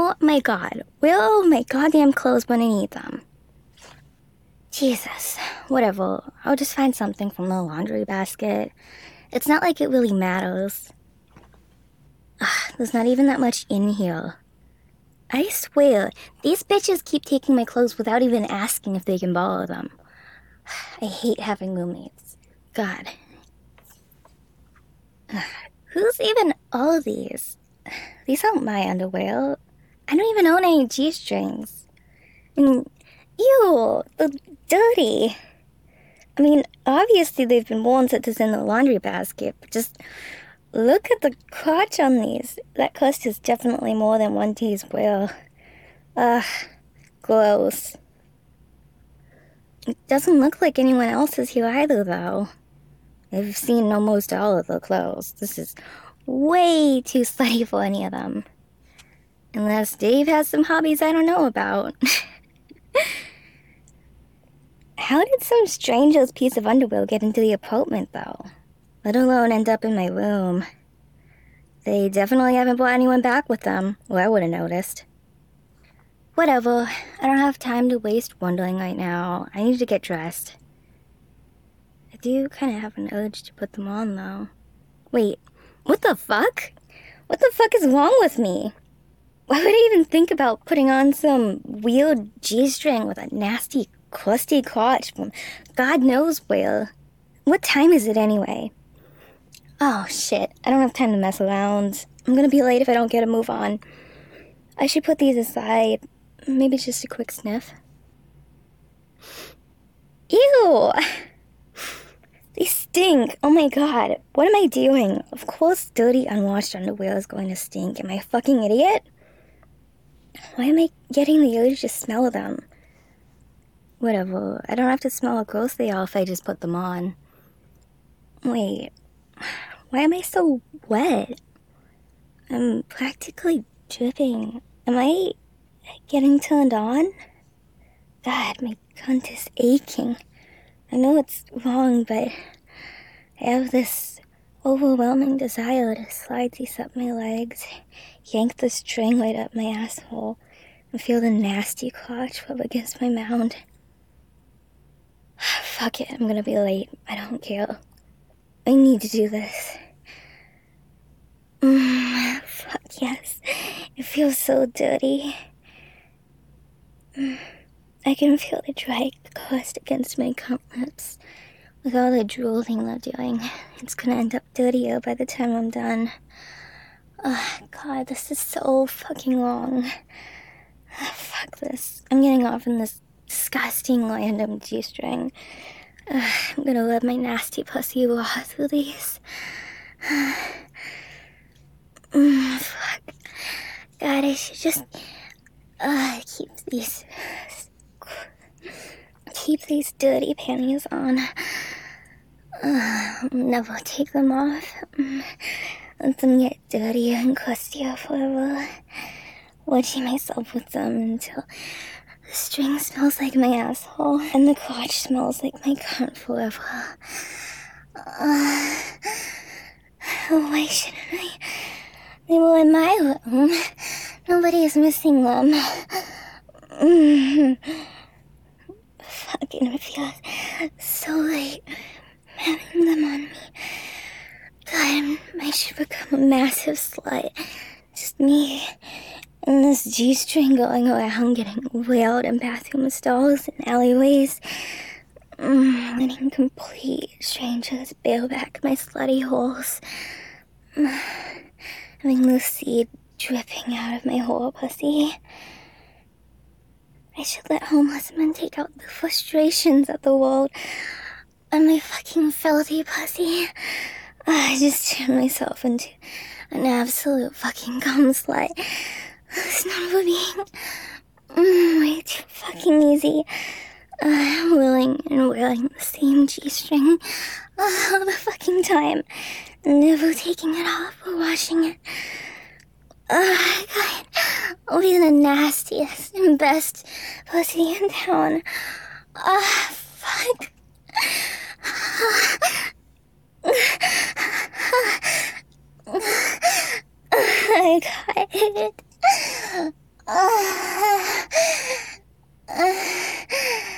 Oh my god. Will my goddamn clothes when I need them? Jesus. Whatever. I'll just find something from the laundry basket. It's not like it really matters. Ugh, there's not even that much in here. I swear, these bitches keep taking my clothes without even asking if they can borrow them. I hate having roommates. God. Ugh, who's even all of these? These aren't my underwear. I don't even own any G-strings. And, ew, they're dirty. I mean, obviously they've been worn since it's in the laundry basket, but just look at the crotch on these. That cost is definitely more than one day's wear. Ugh, gross. It doesn't look like anyone else is here either, though. I've seen almost all of the clothes. This is way too slutty for any of them. Unless Dave has some hobbies I don't know about. How did some stranger's piece of underwear get into the apartment, though? Let alone end up in my room. They definitely haven't brought anyone back with them, or I would have noticed. Whatever. I don't have time to waste wondering right now. I need to get dressed. I do kind of have an urge to put them on, though. Wait, what the fuck? What the fuck is wrong with me? Why would I even think about putting on some weird G-string with a nasty, crusty crotch from God knows where? What time is it anyway? Oh shit, I don't have time to mess around. I'm gonna be late if I don't get a move on. I should put these aside. Maybe just a quick sniff. Ew! They stink! Oh my god, what am I doing? Of course dirty, unwashed underwear is going to stink. Am I a fucking idiot? Why am I getting the urge to smell them? Whatever, I don't have to smell how gross they are if I just put them on. Wait, why am I so wet? I'm practically dripping. Am I getting turned on? God, my cunt is aching. I know it's wrong, but I have this overwhelming desire to slide these up my legs, yank the string right up my asshole, and feel the nasty crotch rub against my mound. Fuck it, I'm gonna be late. I don't care. I need to do this. Fuck yes. It feels so dirty. I can feel the dry crust against my cunt lips. With all the drooling they're doing, it's gonna end up dirtier by the time I'm done. Oh, God, this is so fucking long. Fuck this. I'm getting off in this disgusting random G-string. I'm gonna let my nasty pussy raw through these. Fuck. God, I should just keep these dirty panties on. Never take them off. Let them get dirtier and crustier forever. Watching myself with them until the string smells like my asshole and the crotch smells like my cunt forever. Why shouldn't I? They were in my room. Nobody is missing them. Fucking it feels so late having them on me. God, I should become a massive slut. Just me and this G-string going around getting wailed in bathroom stalls and alleyways. Letting complete strangers bail back my slutty holes. Having the seed dripping out of my whole pussy. I should let homeless men take out the frustrations of the world on my fucking filthy pussy. I just turned myself into an absolute fucking cum slut. It's not for being way too fucking easy. Willing and wearing the same G-string all the fucking time. Never taking it off or washing it. God, I'll be the nastiest and best pussy in town. Fuck. I got it. Uh, uh,